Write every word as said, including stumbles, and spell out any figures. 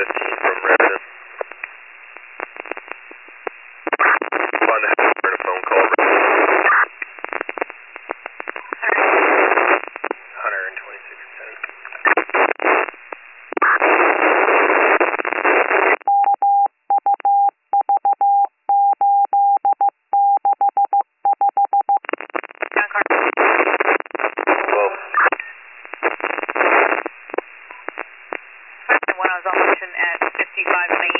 fifteen from resident. On the head for a phone call. one twenty-six ten. One, I was on mission at fifty-five and